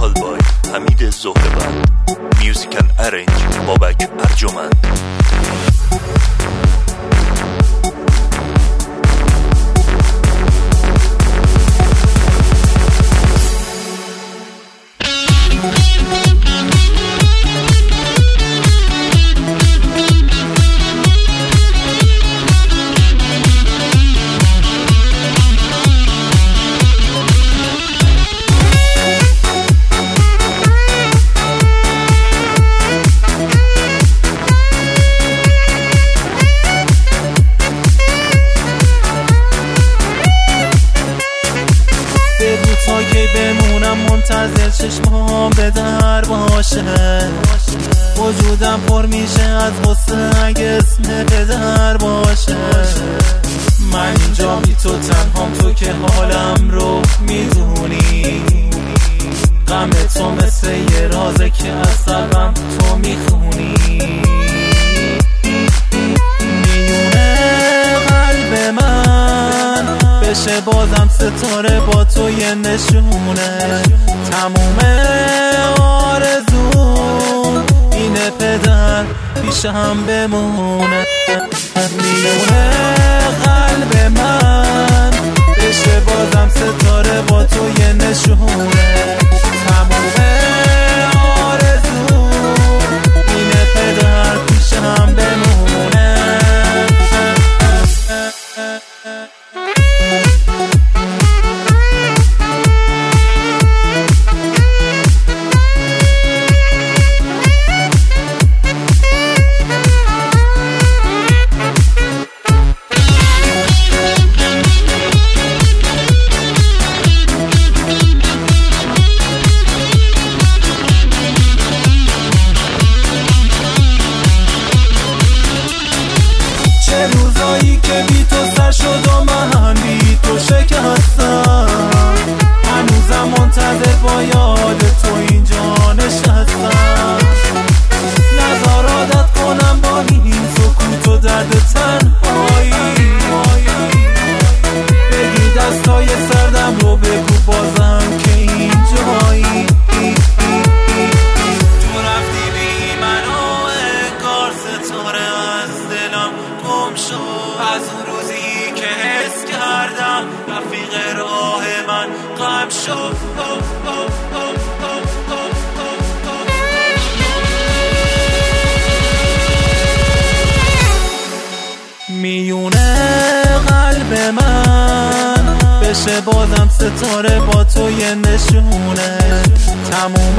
وکال بای حمید زهره‌بند. میوزیک اند ارنج بابک ارجمند. تا که بمونم منتظر چشمام به در باشه، وجودم پر میشه از غصه اگه اسم پدر باشه. من اینجا بی تو تنهام، تو که حالم رو میدونی. غم تو مثل یه رازه که از قلبم تو میخونی. میونه قلب من بشه بازم ستاره با تو یه نشونه. تموم آرزون اینه پدر پیشم بمونه. میونه قلب من بشه بازم ستاره با تو یه نشونه. تموم آرزون اینه پدر پیشم بمونه. روزایی که بی تو سر شد و من بی تو شکستم، هنوزم منتظر با یاد تو اینجا نشستم. نذار عادت کنم با این سکوت و درد تنهایی. بگی دستای سردم رو بگو بازم که اینجایی. تو رفتی بی منو انگار ستاره از دلم گم شد. از اون روزی که حس کردم رفیق راه من غم شد. میونه قلب من بشه بازم ستاره با تو یه نشونه. تموم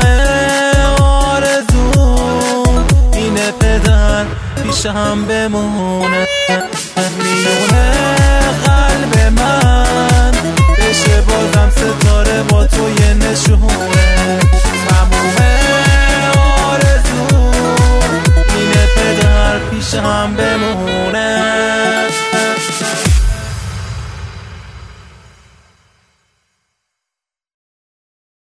آرزون اینه پدر پیشم بمونه. میونه قلب من بشه بازم ستاره با تو یه نشونه. تموم آرزون اینه پدر پیشم بمونه.